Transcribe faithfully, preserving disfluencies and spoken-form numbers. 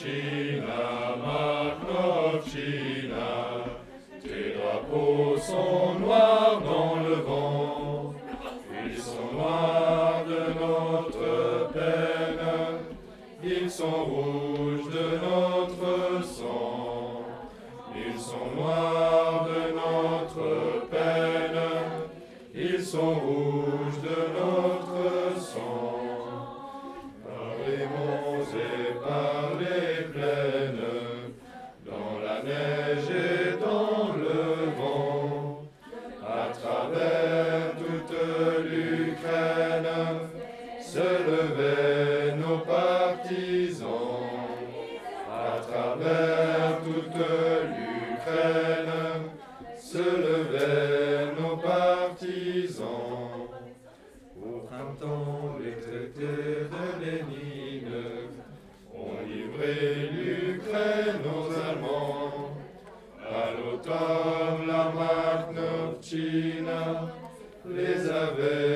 Markovčina, Markovčina, tes drapeaux sont noirs dans le vent. Ils sont noirs de notre peine, ils sont rouges de notre sang. Ils sont noirs de notre peine, ils sont rouges de notre sang. Par les monts et par les plaines, dans la neige et dans le vent, à travers toute l'Ukraine, se levaient nos partisans. À travers toute l'Ukraine, se levaient nos partisans. Au printemps, les traités de Lénine ont livré l'Ukraine aux Allemands. À l'automne, la Markovčina les avait